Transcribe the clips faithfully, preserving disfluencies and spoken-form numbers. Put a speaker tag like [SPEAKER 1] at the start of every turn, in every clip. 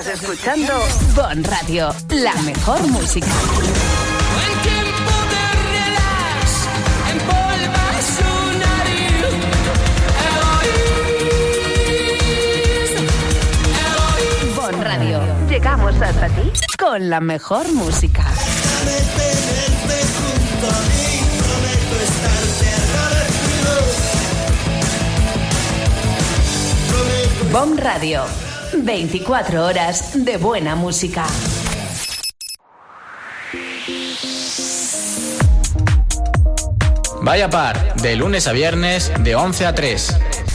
[SPEAKER 1] Estás escuchando Bon Radio, la mejor música.
[SPEAKER 2] En tiempo de relax, empolva su nariz. Egoísmo, egoísmo.
[SPEAKER 1] Bon Radio, llegamos hasta ti con la mejor música.
[SPEAKER 3] Tenerte junto a mí, prometo estarte agradecido. Prometo.
[SPEAKER 1] Bon Radio, veinticuatro horas de buena música.
[SPEAKER 4] Vaya Par, de lunes a viernes, de once a tres.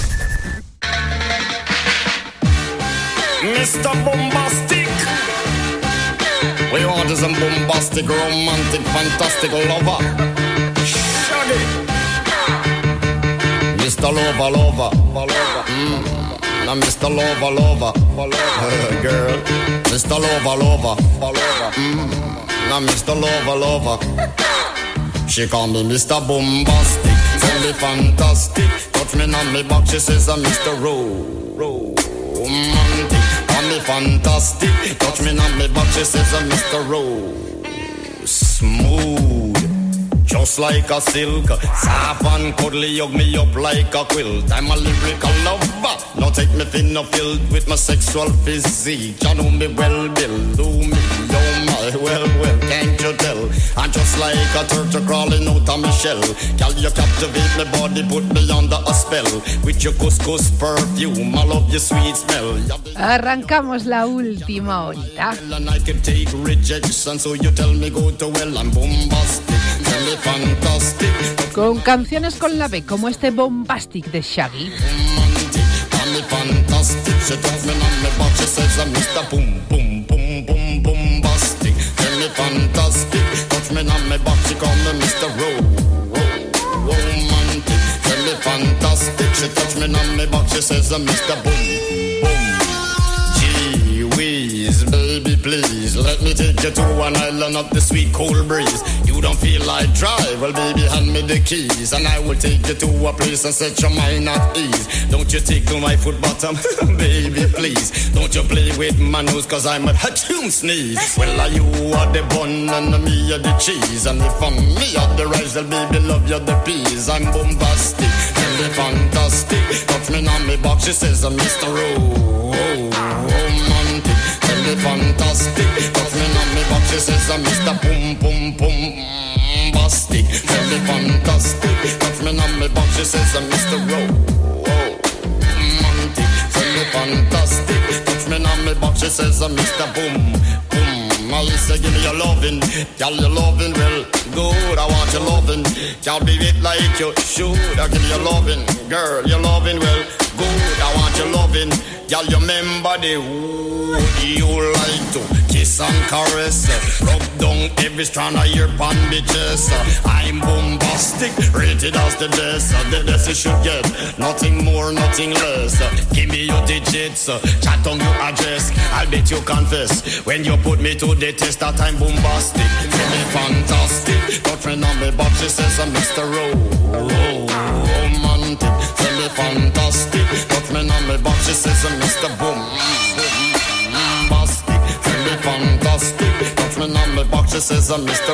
[SPEAKER 5] mister Bombastic. We want is a bombastic, romantic, fantastic lover. Shaggy. mister Lover, lover, lover. Mm. Now mister Lover, lover, lover. Girl. mister Lover, lover, lover. Mm. Now mister Lover, lover. She call me Mister Bombastic, tell me fantastic. Touch me on me back, she says I'm Mister Romantic. Call me fantastic, touch me on me back, she says I'm Mister Smooth, just like a silk. Soft and cuddly, hug me up like a quilt. I'm a lyrical lover, now take me thin or filled with my sexual physique. You know me well, Bill, do me, oh my, well, well, can't you tell? I'm just like a turtle crawling out of my shell. Girl, you captivate my body, put me under a spell. With your couscous perfume, I love your sweet smell.
[SPEAKER 6] Arrancamos la última horita.
[SPEAKER 5] And I can take rejection, so you tell me go to well, I'm bombastic.
[SPEAKER 6] Con canciones con la B, como este Bombastic de Shaggy.
[SPEAKER 5] Baby, please, let me take you to an island of the sweet cold breeze. You don't feel like drive, well baby, hand me the keys, and I will take you to a place and set your mind at ease. Don't you tickle my foot bottom, baby, please. Don't you play with my nose, cause I'm a hatchoon sneeze. Well, are you are the bun and me are the cheese, and if I'm me are the rice, well baby, love you the peas. I'm bombastic, tell me fantastic. Touch me on me box, she says I'm Mister Romantic. Tell me fantastic, touch me on me box, she says I'm Mister Pum Pum Pum Bastic. Tell me fantastic, touch me on me box, she says I'm Mister Romantic. Tell me fantastic, touch me on me box, she says I'm Mister Boom Boom. I say give me your lovin', girl, your lovin' well good. I want your lovin', can't be it like you should. I give you your lovin', girl, your lovin' well good. I want your lovin', girl, you remember the wood you like to kiss and caress, rub down every strand of your bandages. I'm bombastic, rated as the best, the best you should get, nothing more, nothing less. Give me your digits, chat on your address, I'll bet you confess when you put me to the test that I'm bombastic. Tell me fantastic, touch me on me box, she says I'm Mister Romantic. Tell me fantastic, touch me on me box, she says I'm Mister Boom Bastic. Tell me fantastic, touch me on me box, she says I'm Mister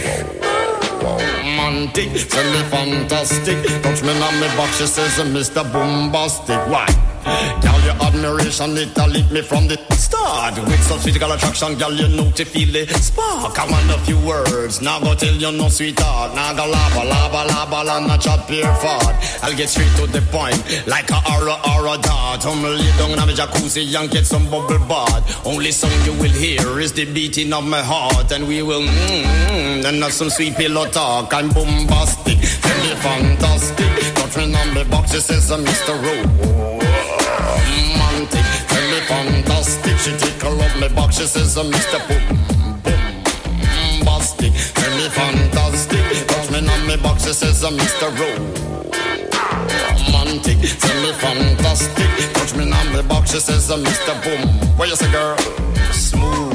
[SPEAKER 5] Romantic. Tell me fantastic, touch me on me box, she says I'm Mister Bombastic. Why? Girl, your admiration, it lit me from the start. With such physical attraction, girl, you know to feel the spark. I want a few words, now go tell you no sweetheart. Now go lava, lava, lava, lava, not chat pure fart. I'll get straight to the point, like a aura, aura dart. I'm lay down in a jacuzzi and get some bubble bath. Only song you will hear is the beating of my heart. And we will mmm, and have some sweet pillow talk. I'm bombastic, tell me fantastic. Touch me on the box, she says I'm Mister Romantic. Tell me fantastic, she tickle up my box, she says I'm Mister Boom Bastic. Tell me fantastic, touch me on my box, she says I'm Mister Romantic. Tell me fantastic, touch me on my box, she says I'm Mister Boom. What you say, girl? Smooth.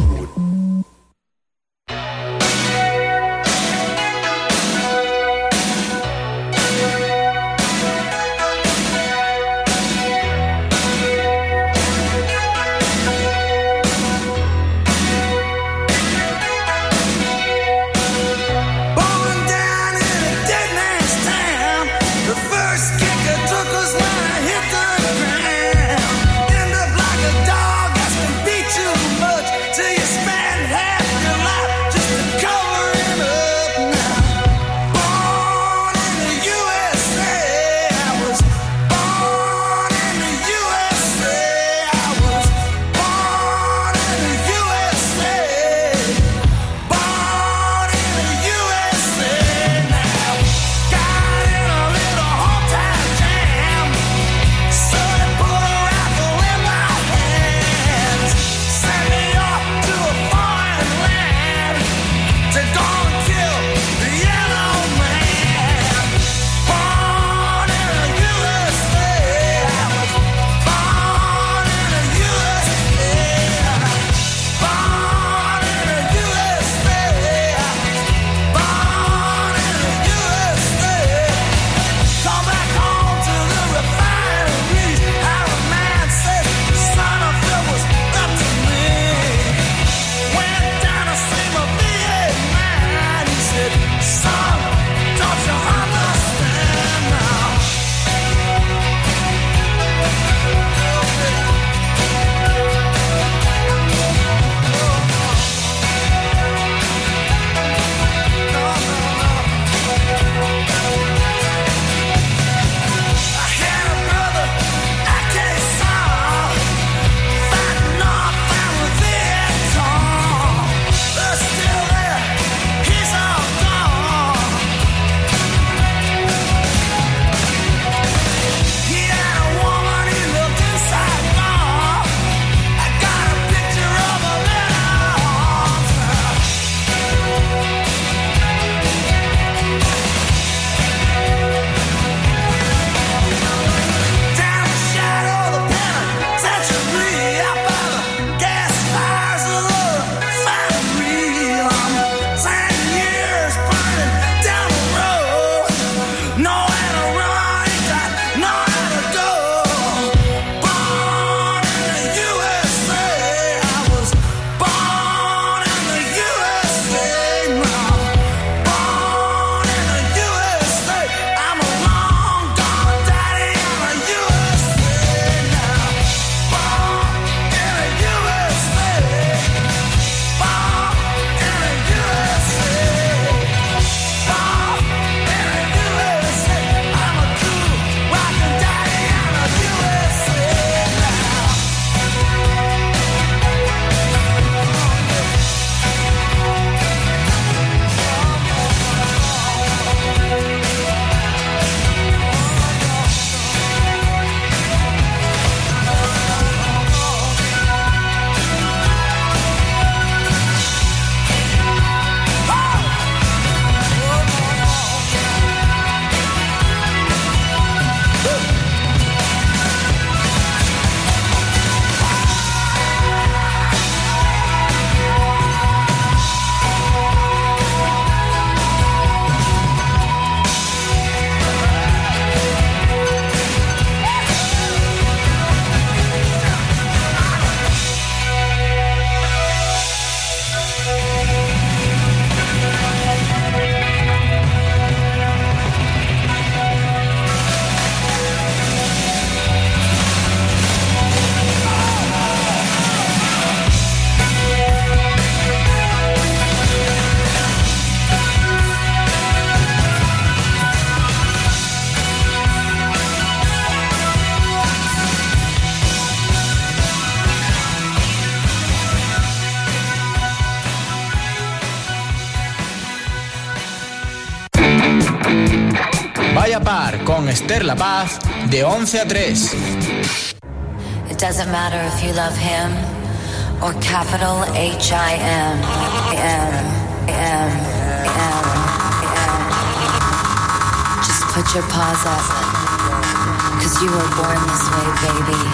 [SPEAKER 4] Vaya Par con Esther La Paz de once a tres.
[SPEAKER 7] It doesn't matter if you love him or capital H I M. M, M, M, M. Just put your paws up, 'cause you were born this way, baby.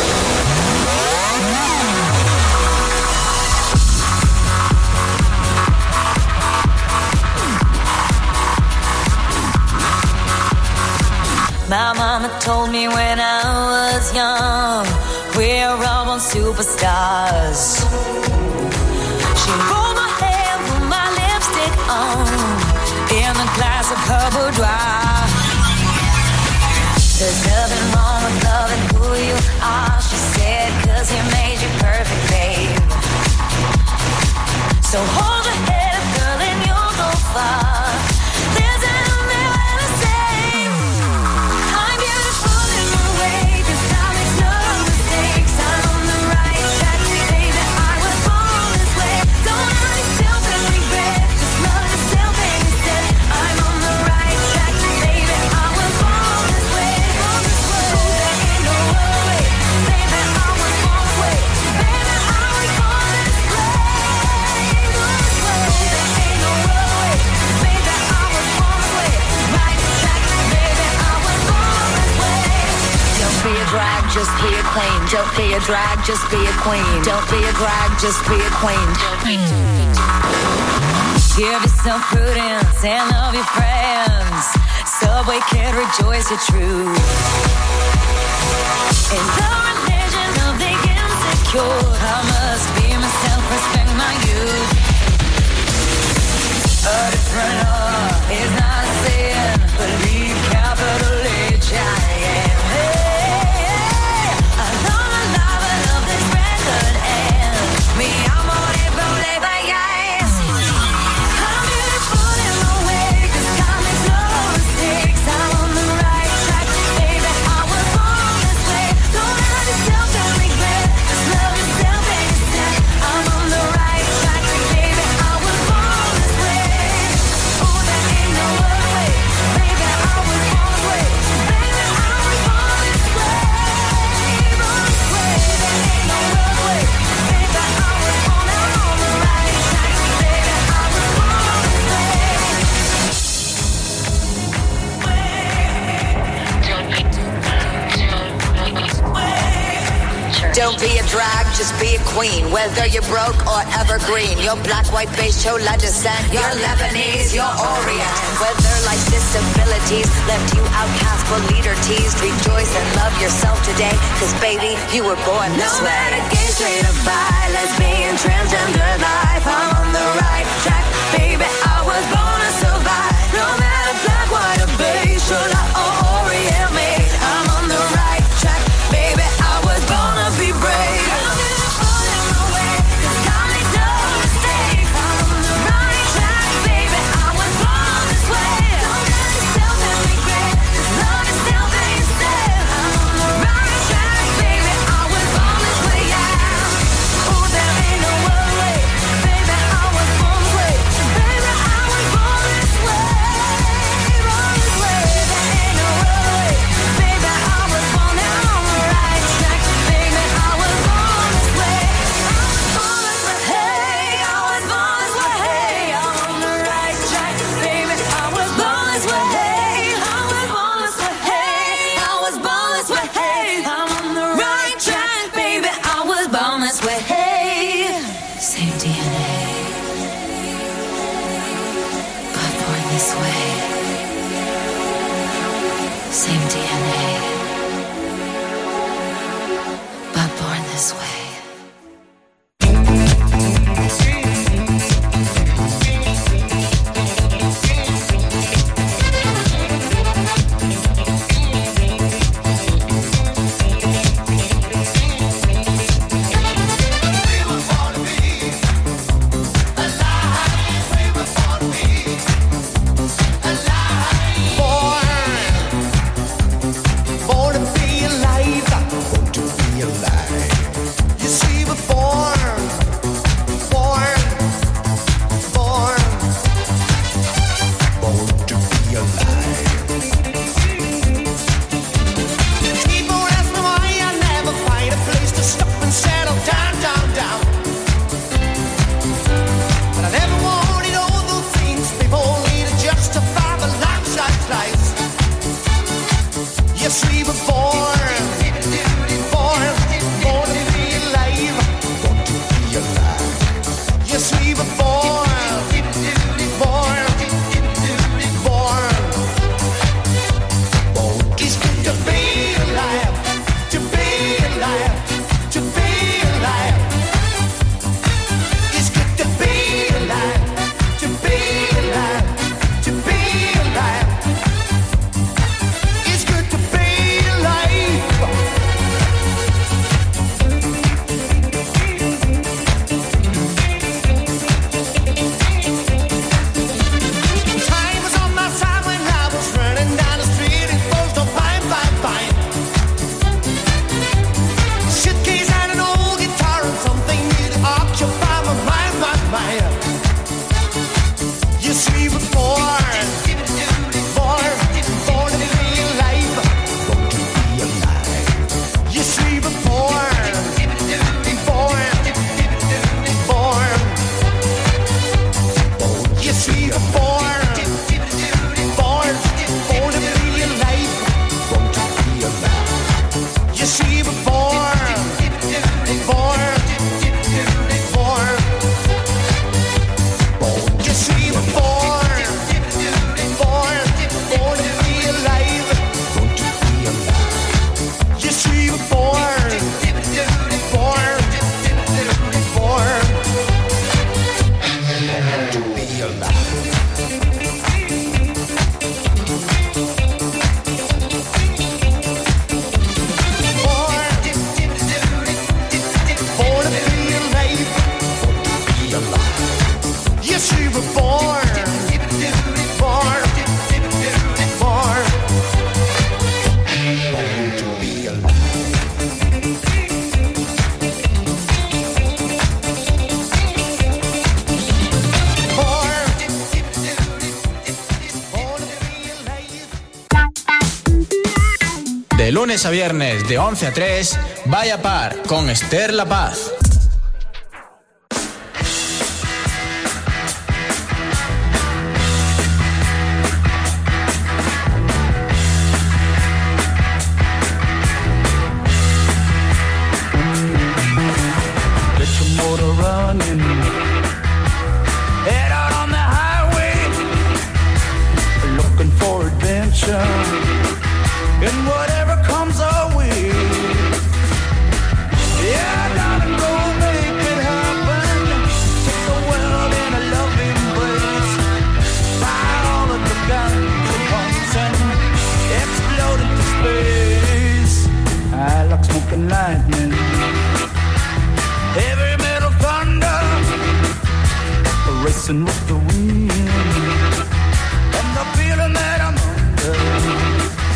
[SPEAKER 7] My mama told me when I was young, we're all born superstars. She rolled my hair, put my lipstick on, in a glass of her boudoir. There's nothing wrong with loving who you are, she said, 'cause he made you perfect, babe. So hold your head up, girl, and you'll go far. There's an just be a queen. Don't be a drag, just be a queen. Don't be a drag, just be a queen. Give yourself prudence and love your friends. Subway kid, rejoice your truth. In the religion of the insecure, I must be myself, respect my youth. A different law is not a sin. Believe capital H I M. Mi amor es problema, yes. I'm beautiful in my way, 'cause God makes no mistakes. I'm on the right track, baby, I was born this way. Don't hurt yourself and regret, just love yourself and instead. I'm on the right track, baby, I was born this way. Oh, there ain't no other way, baby, I was born this way. Baby, I was born this way, born this way. There ain't no other way, baby, I Don't be a drag, just be a queen. Whether you're broke or evergreen, you're black, white, beige, chola descent, you're Lebanese, you're Orient. Whether life's disabilities left you outcast but leader teased, rejoice and love yourself today, 'cause baby, you were born this way. No matter gay, straight or bi, lesbian, transgender life, I'm on the right track, baby, I was born to survive. No matter black, white or beige, chola or Orient made, I'm on the right track, baby, I was born to be brave. I'm beautiful in my way, 'cause God makes no mistakes. I'm on the right track, baby, I was born this way. Don't hurt yourself and regret, just love yourself and instead. I'm on the right track, baby, I was born this way, yeah. Oh, there ain't no other way, baby, I was born this way. Baby, I was born this way, born this way. There ain't no other way, baby, I was born now on the right track, baby, I was born this way. Born this way, hey, I was born this way, hey, I'm on the right track, baby, I was born this way, hey, I was born this way, hey, I was born this way, hey, I'm on the right track, baby, I was born this way, hey. Same D N A, but born this way. Same D N A, but born this way.
[SPEAKER 3] Born to be alive, born to be alive.
[SPEAKER 4] lunes a viernes de once a tres, Vaya Par con Esther La Paz.
[SPEAKER 8] And whatever comes our way, yeah, darling, go make it happen. Take the world in a loving embrace. Fire all of the guns at once and explode into space. I like smoking lightning, heavy metal thunder, racing with the wind, and the feeling that I'm under.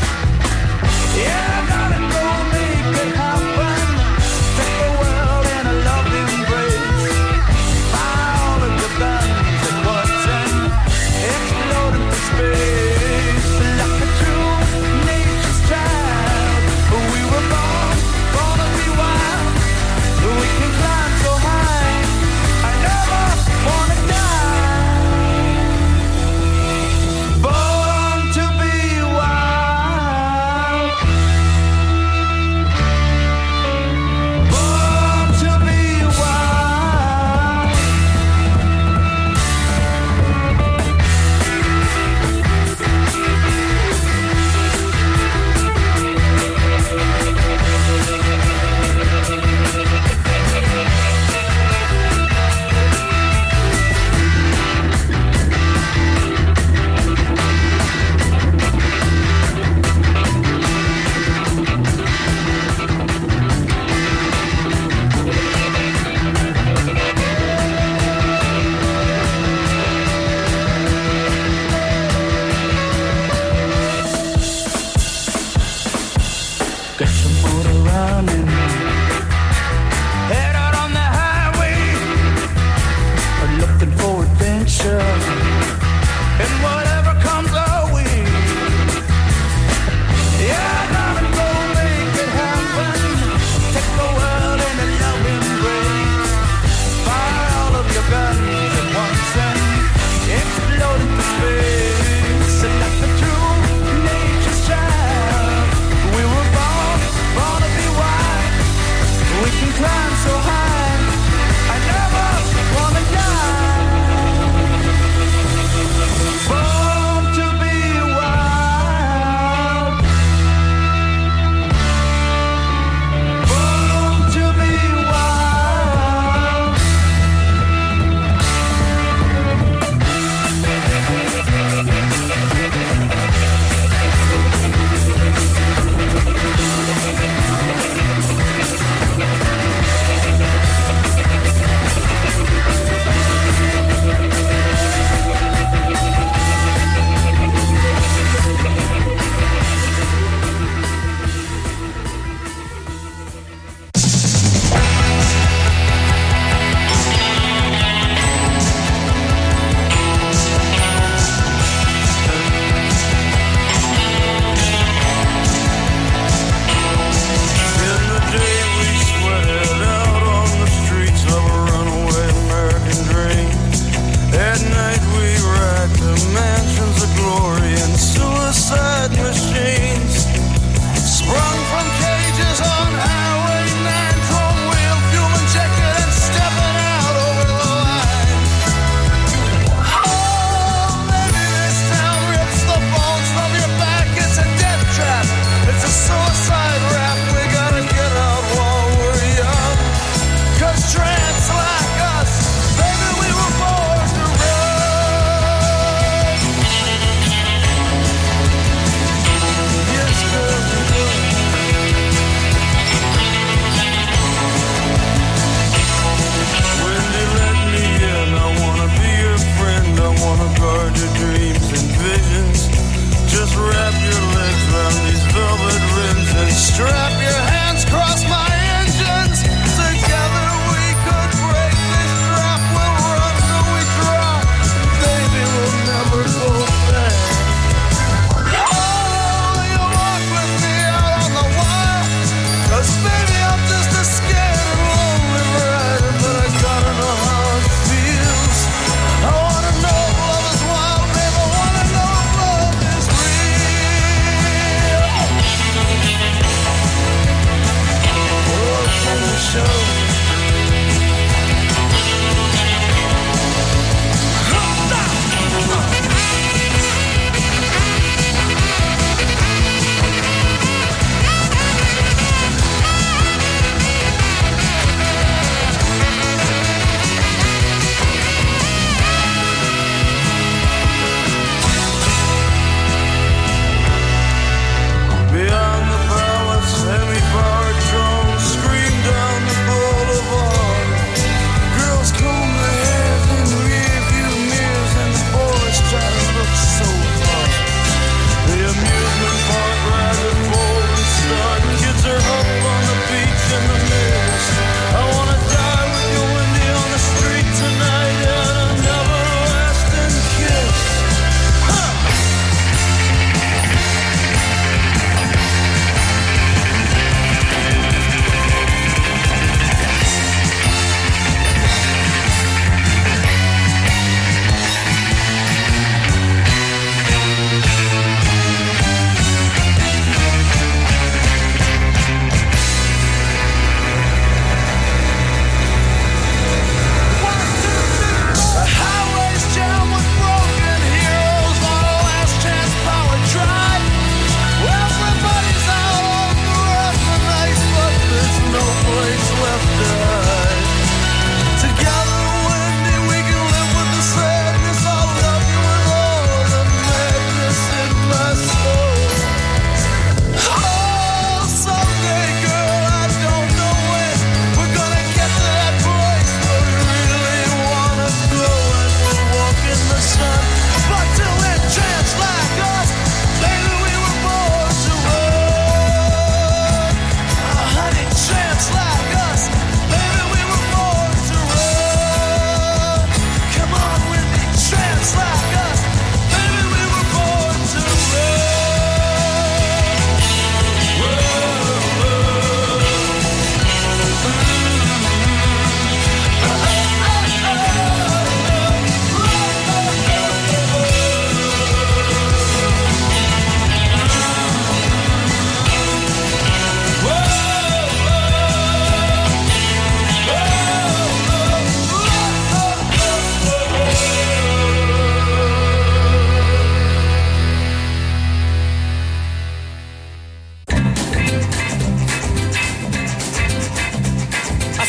[SPEAKER 8] Yeah, darling, go make it happen. Take the world in a loving embrace. Fire all of the guns at once and explode into space. Like a true nature's child, we were born, born to be wild. We can climb so high, I never wanna die.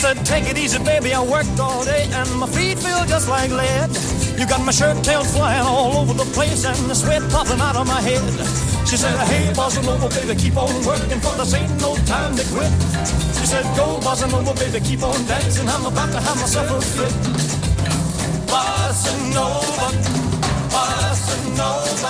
[SPEAKER 8] said, take it easy, baby, I worked all day and my feet feel just like lead. You got my shirt tails flying all over the place and the sweat popping out of my head. She said, hey, bossa nova, baby, keep on working, for this ain't no time to quit. She said, go, bossa nova, baby, keep on dancing, I'm about to have myself a fit. Bossa nova, bossa nova.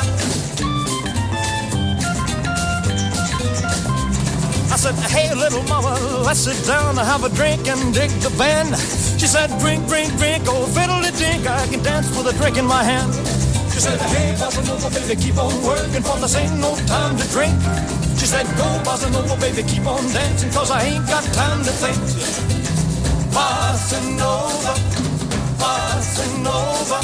[SPEAKER 8] I said, hey, little mama, let's sit down and have a drink and dig the band. She said, drink, drink, drink, oh, fiddle-de-dink, I can dance with a drink in my hand. She said, hey, bossa nova, baby, keep on working, for this ain't no time to drink. She said, go, bossa nova, baby, keep on dancing, cause I ain't got time to think. Bossa nova, bossa nova.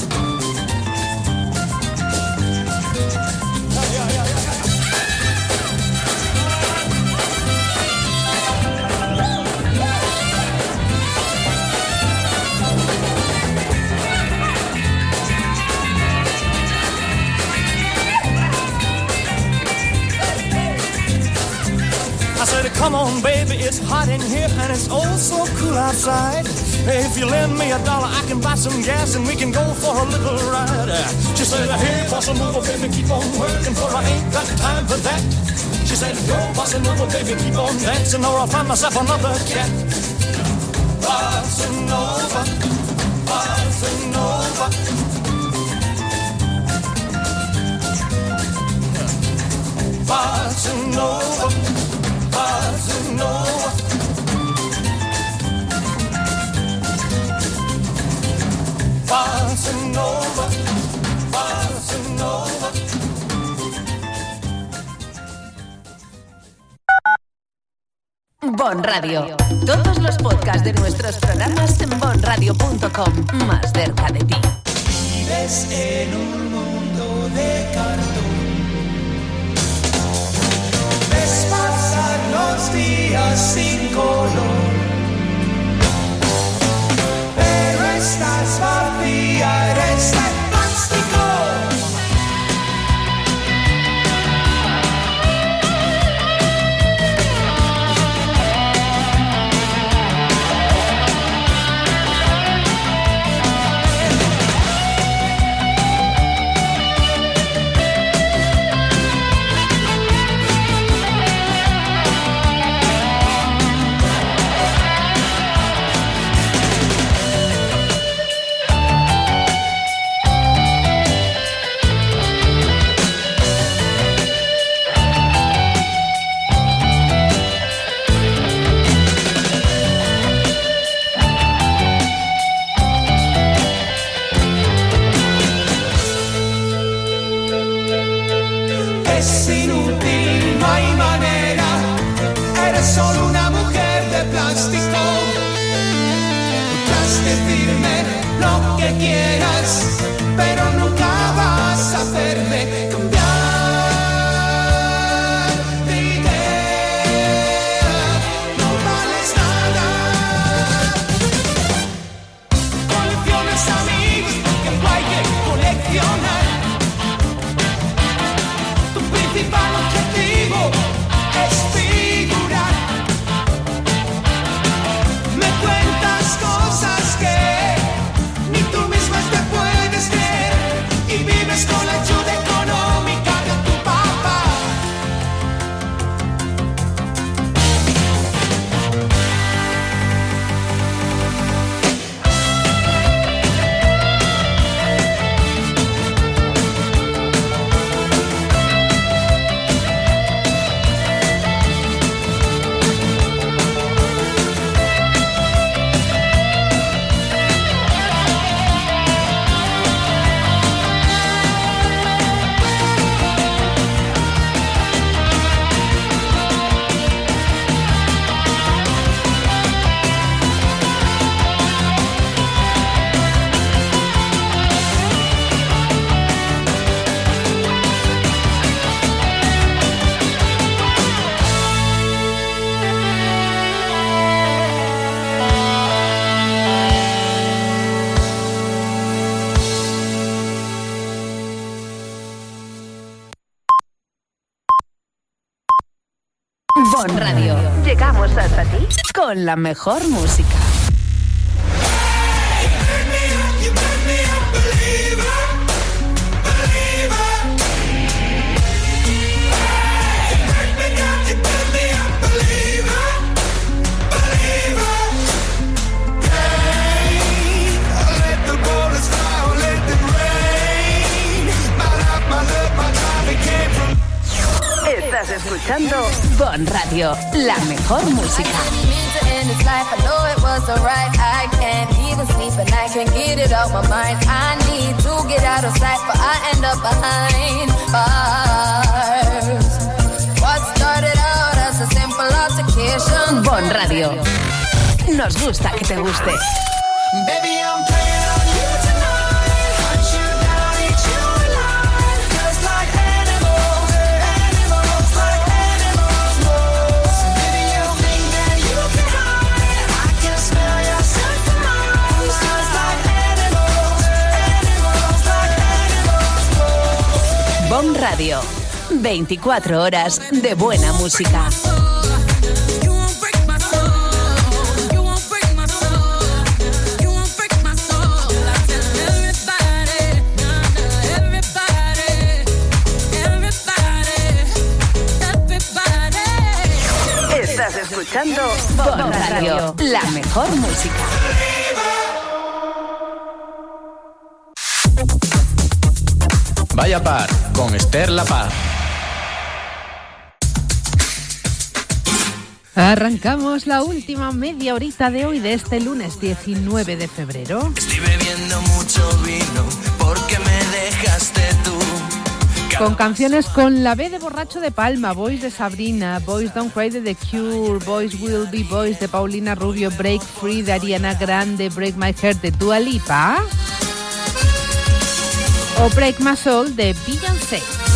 [SPEAKER 8] I said, come on, baby, it's hot in here and it's oh so cool outside. Hey, if you lend me a dollar, I can buy some gas and we can go for a little ride. She said, hey, bossa nova, baby, keep on working, for I ain't got time for that. She said, go, bossa nova, baby, keep on dancing, or I'll find myself another cat. Bossa nova, bossa nova. Bossa nova, bossa nova. Bossa nova, bossa nova.
[SPEAKER 1] Bon Radio. Todos los podcasts de nuestros programas en bon radio punto com. Más cerca de ti.
[SPEAKER 3] Vives en un mundo de cartón. Ves pasar los días sin color, pero estás vacía, eres de plástico. Es inútil, no hay manera, eres solo una mujer de plástico. Podrás decirme lo que quieras, pero nunca vas a hacerme cambiar de idea. No vales nada. Coleccionas amigos que hay que coleccionar. Tu principal objetivo es figurar. Me cuentas cosas que ni tú misma te puedes creer y vives con la ayuda económica de tu papá.
[SPEAKER 1] Bon Radio. Llegamos hasta ti con la mejor música. Estás escuchando Bon Radio, la mejor música. Bon Radio. Nos gusta que te guste.
[SPEAKER 3] Baby, I'm playing on you tonight. Hunt you down, eat you alive. Just like animals, animals, like animals roll. Baby, you think that you can hide? I can smell your scent from miles. Just like animals, animals, like animals roll.
[SPEAKER 1] Bon Radio, veinticuatro horas de buena música. Estás escuchando Bon Radio, la mejor música.
[SPEAKER 4] Vaya Par con Esther La Paz.
[SPEAKER 6] Arrancamos la última media horita de hoy, de este lunes diecinueve de febrero.
[SPEAKER 2] Estoy bebiendo mucho vino porque me dejaste tú.
[SPEAKER 6] Con canciones con la B de Borracho de Palma, Boys de Sabrina, Boys Don't Cry de The Cure, Boys Will Be Boys de Paulina Rubio, Break Free de Ariana Grande, Break My Heart de Dua Lipa o Break My Soul de Beyoncé.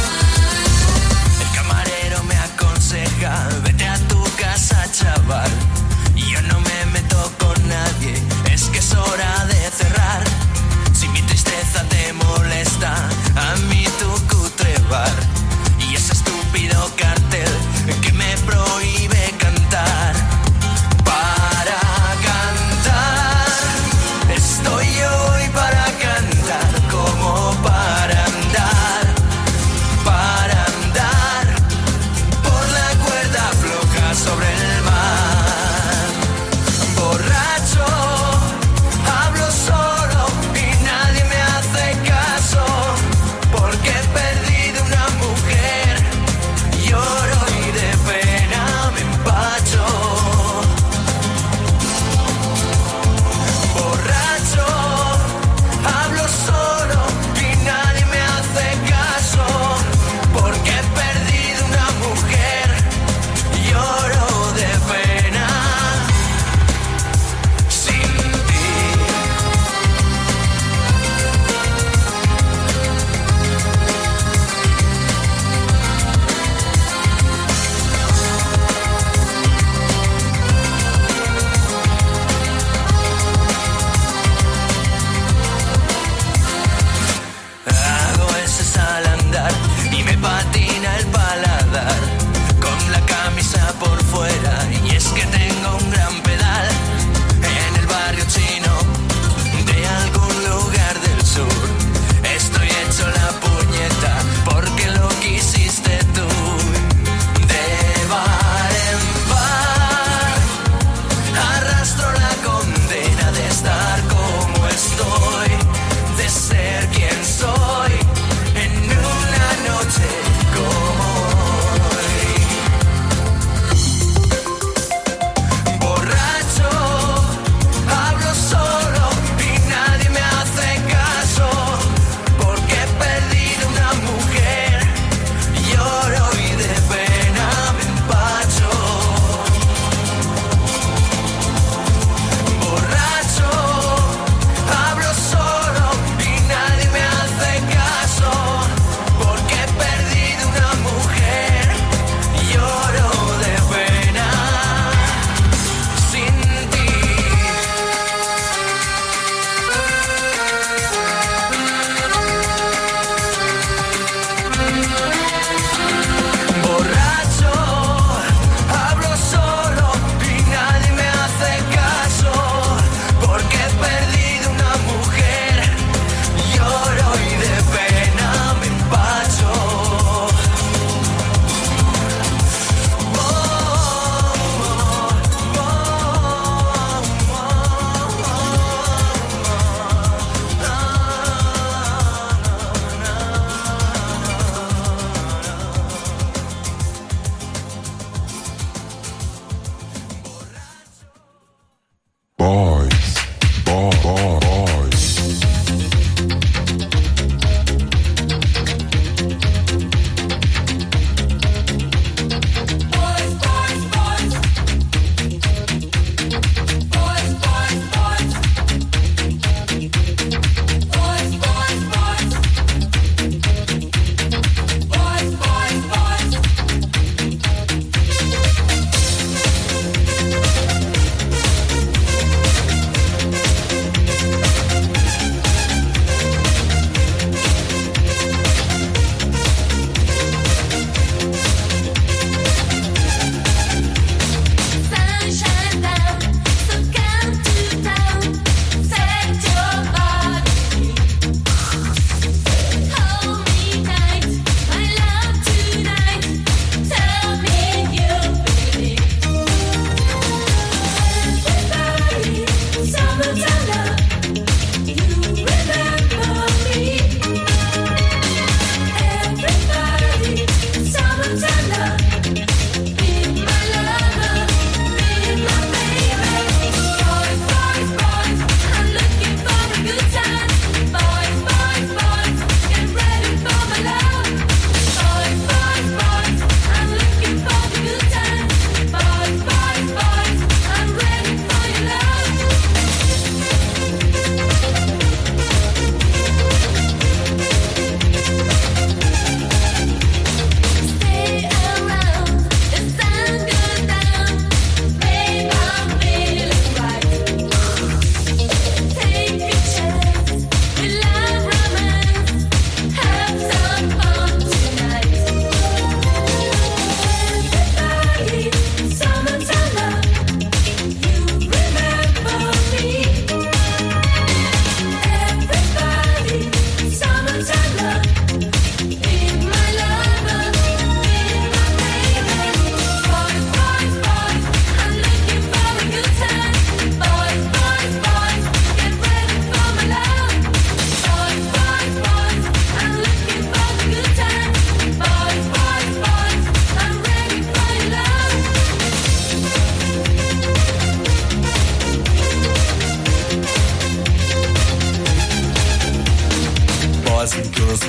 [SPEAKER 2] El camarero me aconseja, vete a tu casa, chaval. Y yo no me meto con nadie, es que es hora de cerrar. Si mi tristeza te molesta, a mí tu cutre bar y ese estúpido cartel que me prohíbe cantar. Para cantar estoy hoy, para cantar como para andar, para andar por la cuerda floja sobre el mar.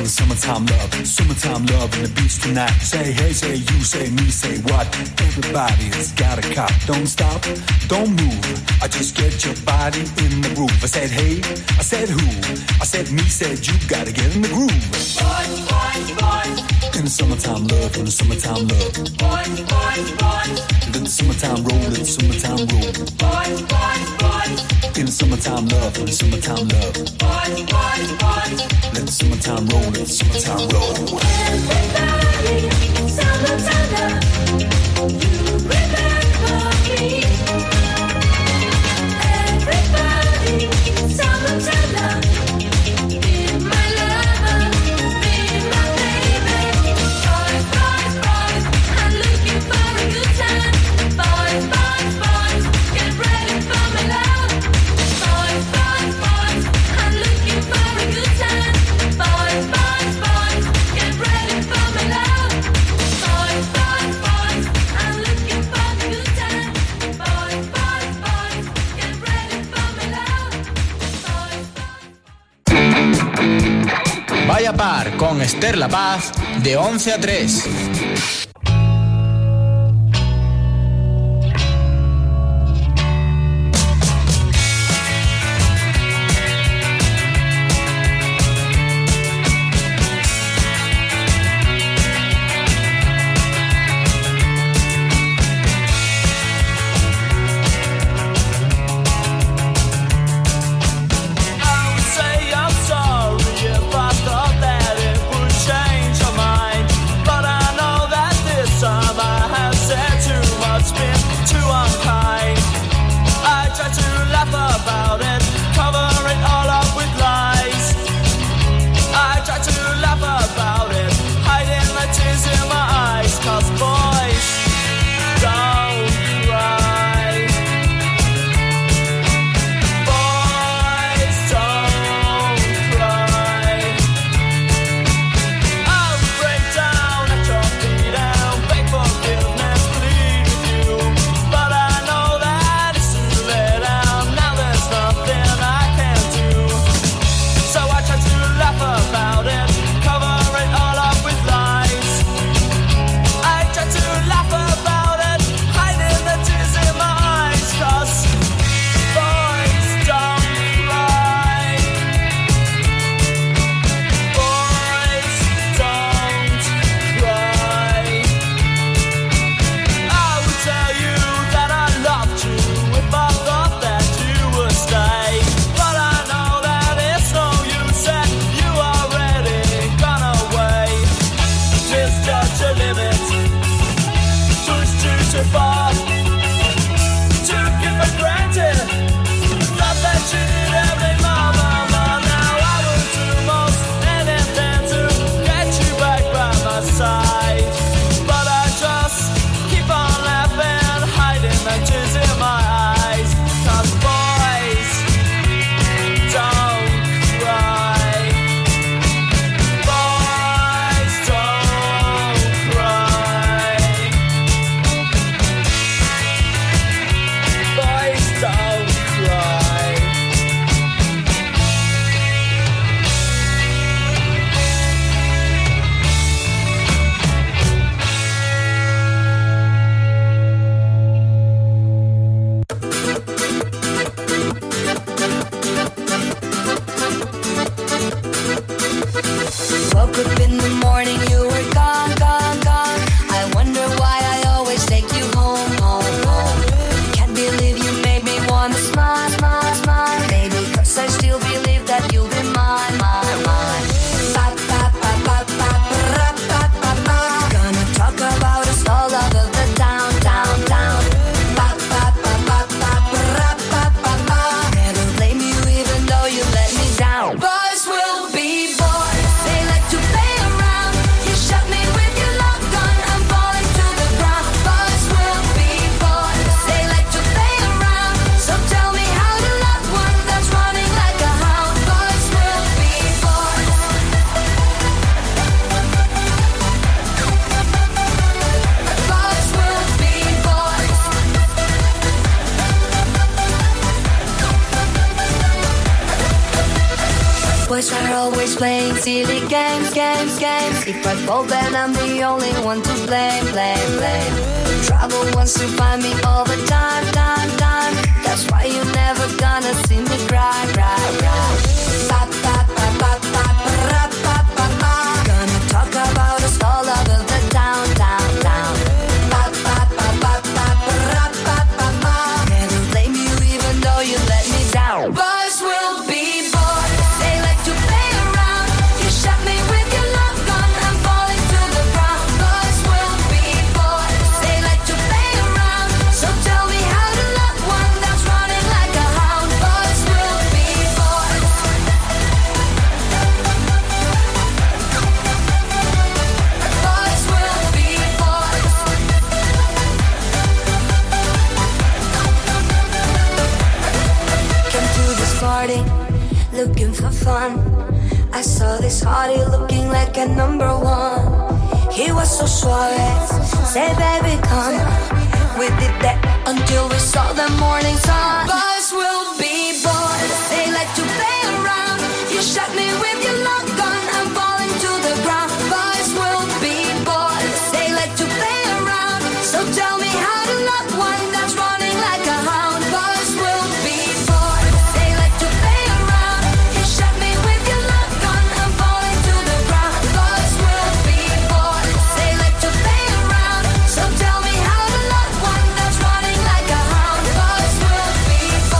[SPEAKER 8] the summertime love, summertime love and the beach tonight. Say hey, say you, say me, say what? Everybody's got a cop. Don't stop, don't move. I just get your body in the groove. I said hey, I said who? I said me, said you. Gotta get in the groove.
[SPEAKER 3] Boys, boys, boys.
[SPEAKER 8] In the summertime love, in the summertime love.
[SPEAKER 3] Boys, boys, boys.
[SPEAKER 8] Let the summertime roll, let the summertime roll.
[SPEAKER 3] Boys, boys, boys.
[SPEAKER 8] In the summertime love, in the summertime love.
[SPEAKER 3] Boys, boys, boys.
[SPEAKER 8] Let the summertime roll, let the summertime roll.
[SPEAKER 3] Everybody, summertime love. You remember me. Everybody, summertime love. Be my lover, be my baby. Boys, boys, boys. I'm looking for a good time. Boys, boys, boys. Get ready for my love. Boys, boys, boys. I'm looking for a good time. Boys, boys, boys. Get ready for my love. Boys, boys, boys. I'm looking for a good time. Boys, boys, boys. Get ready for my love. Boys, boys.
[SPEAKER 4] Vaya par con Esther La Paz de once a tres.
[SPEAKER 3] I would say I'm sorry if I thought that it would change your mind, but I know
[SPEAKER 9] Boys are always playing silly games, games, games. If I fall, then I'm the only one to blame, blame, blame. Trouble wants to find me all the time, time, time. That's why you're never gonna see me cry, cry, cry. Pa, pa, pa, pa, pa, pa, pa, pa, pa. Gonna talk about us all over the town, town, town. Pa, pa, pa, pa, pa, pa, pa, pa, pa. Never blame you even though you let me down. Boys will be bored. They like to play around. You shot me with your love gun. I'm falling to the ground. Boys will be bored. They like to play around. So tell me how to love one that's running like a hound. Boys will be bored. Boys will be bored. Came to this party looking for fun. I saw this hottie looking like a number one. He was so suave. Say baby come. We did that until we saw the morning sun. Boys will be bored. They like to play around. You shot me with your love gun. I'm falling to the ground. Boys will be bored. They like to play around. So tell me how to love one that's running like a hound. Boys will be bored. They like to play around. You shot me with your love gun. I'm falling to the ground. Boys will be bored. They like to play around. So tell me how to love one that's running like a hound. Boys will be bored.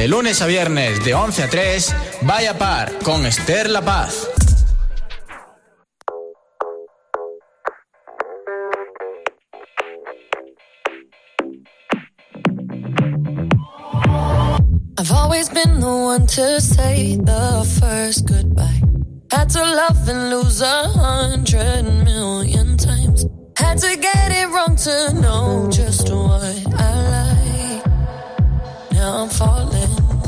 [SPEAKER 4] De lunes a viernes de once a tres, Vaya Par con Esther La Paz.
[SPEAKER 10] I've always been the one to say the first goodbye. Had to love and lose a hundred million times. Had to get it wrong to know just what I like. Now I'm falling.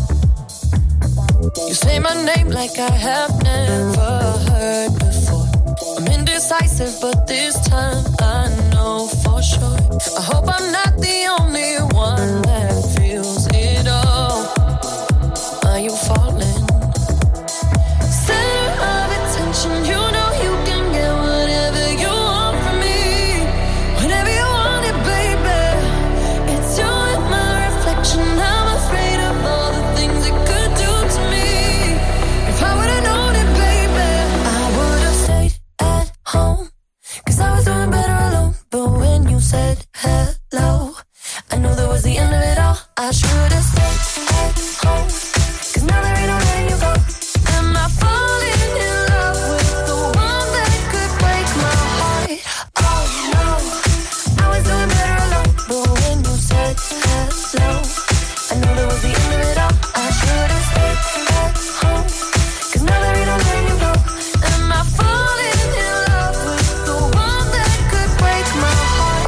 [SPEAKER 10] You say my name like I have never heard before. I'm indecisive, but this time I know for sure. I hope I'm not the only one that feels it all. Are you falling? Center of attention, you know you can get whatever you want from me. Whenever you want it, baby. It's you and my reflection. I'm afraid of all the things it could do to me. If I would've known it, baby, I would've stayed at home. Cause I was doing better alone. But when you said hello, I knew that was the end of it all. I should've stayed at home. Cause now there ain't no letting you go. Am I falling in love with the one that could break my heart? Oh no, I was doing better alone. But when you said hello, I knew that was the end of it all. I should've stayed at home. Cause now there ain't no letting you go. Am I falling in love with the one that could break my heart?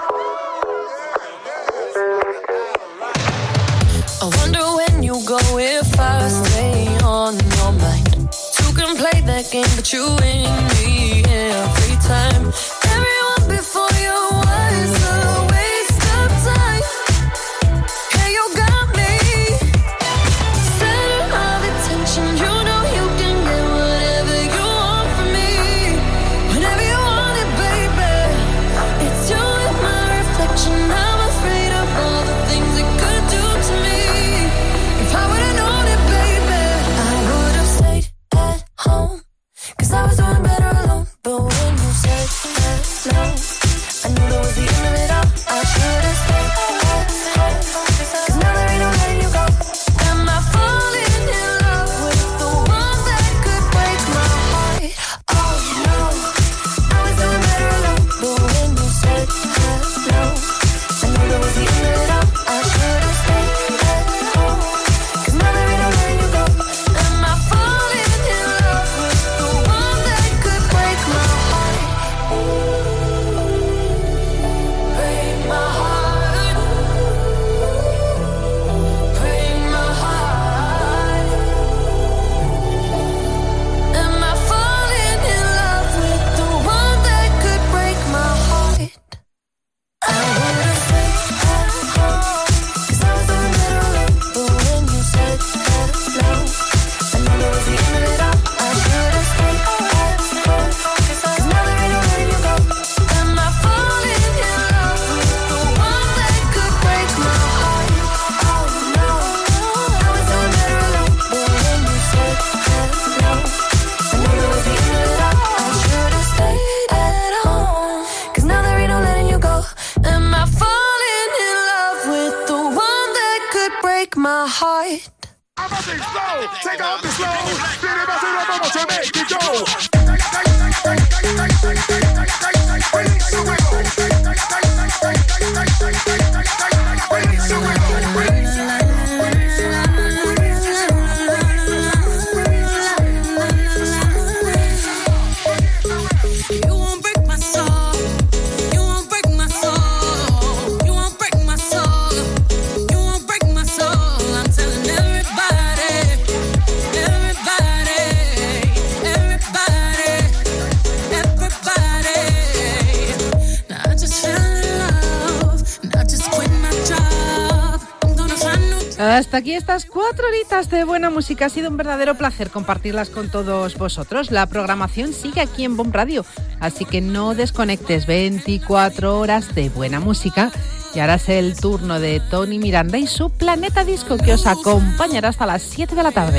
[SPEAKER 10] I wonder when you go if I stay on your mind. Two can play that game, but you win me every time. Everyone before you was a waste of time. Yeah, you got me. Center of attention, you know you can get whatever you want from me. Whenever you want it, baby. It's you and my reflection. I'm afraid of all the things it could do to me. If I would've known it, baby, I would've stayed at home. Cause I was doing better alone. But when you said hello, I knew that was the end of it all. I should've stayed at home. Cause now there ain't no letting you go. Am I falling in love with the one that could break my heart? Oh no, I was doing better alone. But when you said hello, I knew that was the end of it all. I should've stayed at home. Cause now there ain't no letting you go. Am I falling in love with the one that could break my heart? Break my heart. Break my heart. Am I falling in love with the one that could break my heart? I would've stayed at home. Cause I was doing better alone. But when you said hello, I knew that was the end of it all. I should've stayed at home. Cause now there ain't no letting you go. Am I falling in love with the one that could break my heart? Oh no, I was doing better alone. But when you said hello, I knew that was the end of it all. I should've stayed at home. Cause now there ain't no letting you go. Am I falling in love with the one that could break my heart?
[SPEAKER 8] I'm a big slow, take off the slow. Did it, but it, but you make it go. Release the wiggle. Release the wiggle. Release the
[SPEAKER 10] You won't break my soul. You won't break my soul. You won't break my soul. You won't break my soul. I'm telling everybody, everybody, everybody, everybody. Now I just fell in love. And I just quit my job. I'm gonna find new.
[SPEAKER 6] Hasta aquí estas cuatro horitas de buena música. Ha sido un verdadero placer compartirlas con todos vosotros. La programación sigue aquí en Bon Radio, así que no desconectes. Veinticuatro horas de buena música. Y ahora es el turno de Tony Miranda y su Planeta Disco, que os acompañará hasta las siete de la tarde.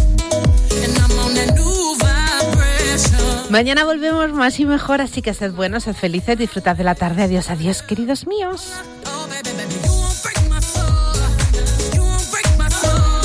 [SPEAKER 6] Mañana volvemos más y mejor, así que sed buenos, sed felices, disfrutad de la tarde. Adiós, adiós, queridos míos.
[SPEAKER 10] Oh, baby, baby, you won't break my soul. You won't break my soul.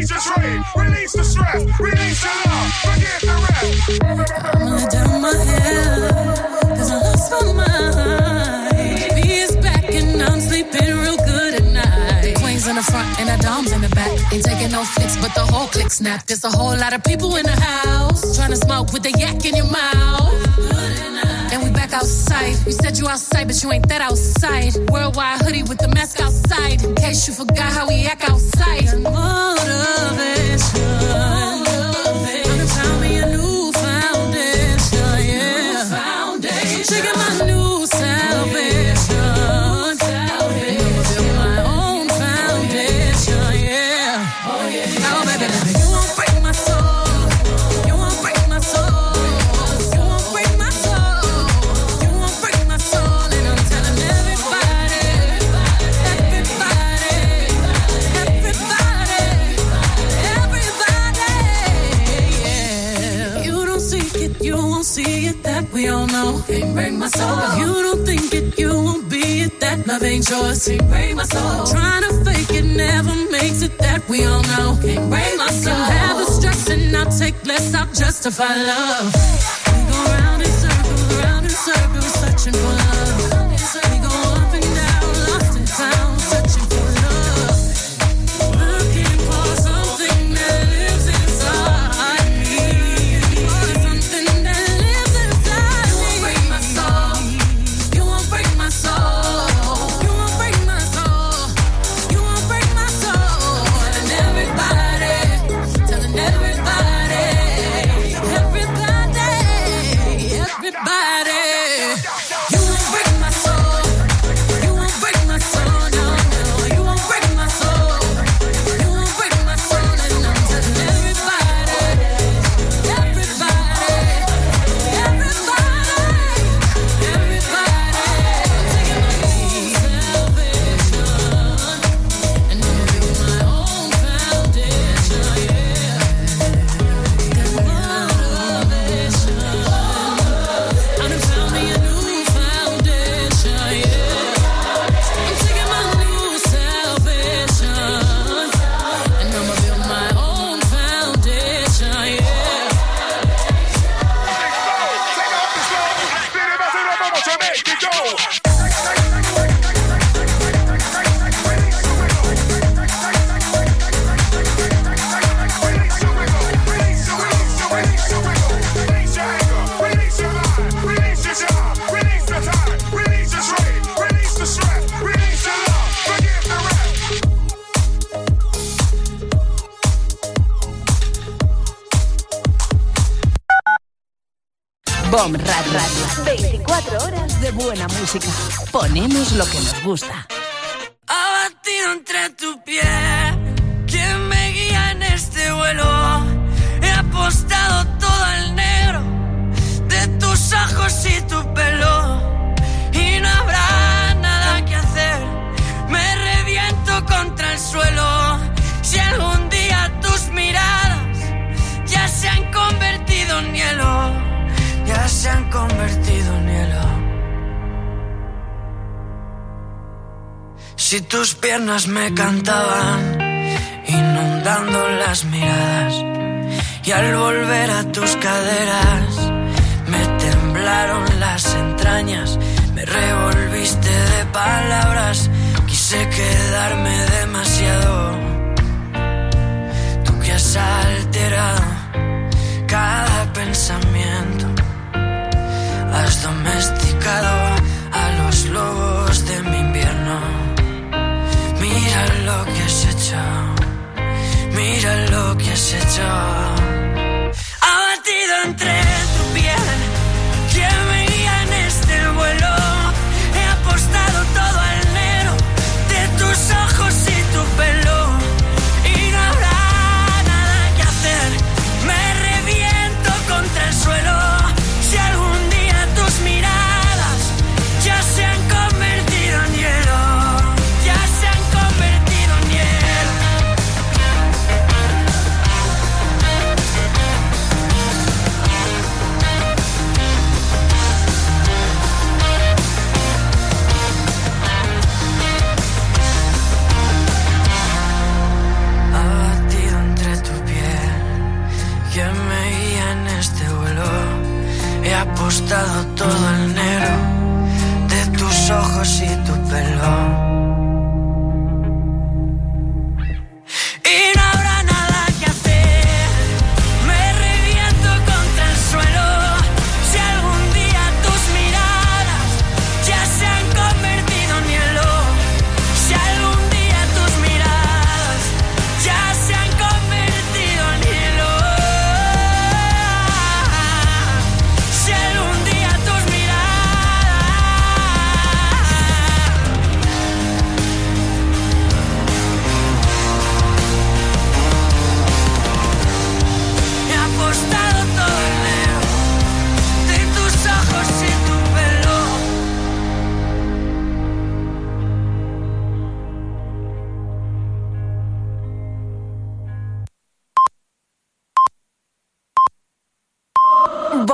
[SPEAKER 11] release the strain, release the stress, release your love, forget the rest.
[SPEAKER 10] I'ma let down my hair, cause I lost my mind. B is back and I'm sleeping real good at night. Queens in the front and the doms in the back. Ain't taking no flicks, but the whole click snap. There's a whole lot of people in the house trying to smoke with the yak in your mouth. And we back outside. You said you outside, but you ain't that outside. Worldwide hoodie with the mask outside. In case you forgot how we act outside. Motivation. Motivation. Found me a new foundation, yeah. Foundation. Checking my new salvation. Salvation. I'ma build my own foundation, yeah. Oh yeah. Oh baby, baby, you won't break my soul. You won't break my soul. You won't break my soul. You won't break my soul. And I'm telling everybody, everybody, everybody, everybody, yeah. You don't seek it, you won't see it. That we all know. Can't break my soul. If you don't think it, you won't be it. That love ain't yours. Can't break my soul. Trying to fake it never makes it. That we all know. Can't break my soul. Have the stress and I'll take less. I'll justify love. We go round in circles, round in circles, searching for love. We go up and down, lost and found, searching for love. Looking for something that lives inside me. For something that lives inside me. You won't break my soul. You won't break my soul. You won't break my soul. You won't break my soul. Telling everybody, telling everybody, everybody, everybody. You won't break my soul. You won't break my soul. No, no. You won't break my soul. You won't break my soul. And I'm telling everybody, everybody, everybody, everybody. Taking my new salvation, and I'ma build my own foundation, yeah. That motivation. I done found me a new foundation, yeah. I'm taking my new salvation, and I'ma build my own foundation, yeah.
[SPEAKER 11] Vamos a make it go.
[SPEAKER 1] Bomb Radio. veinticuatro horas de buena música. Ponemos lo que nos gusta.
[SPEAKER 2] Abatido entre tu piel, quien me guía en este vuelo. He apostado todo al negro de tus ojos y tu pelo. Y no habrá nada que hacer, me reviento contra el suelo. Si algún día tus miradas ya se han convertido en hielo, ya se han convertido en hielo. Si tus piernas me cantaban, inundando las miradas, y al volver a tus caderas me temblaron las entrañas, me revolviste de palabras, quise quedarme de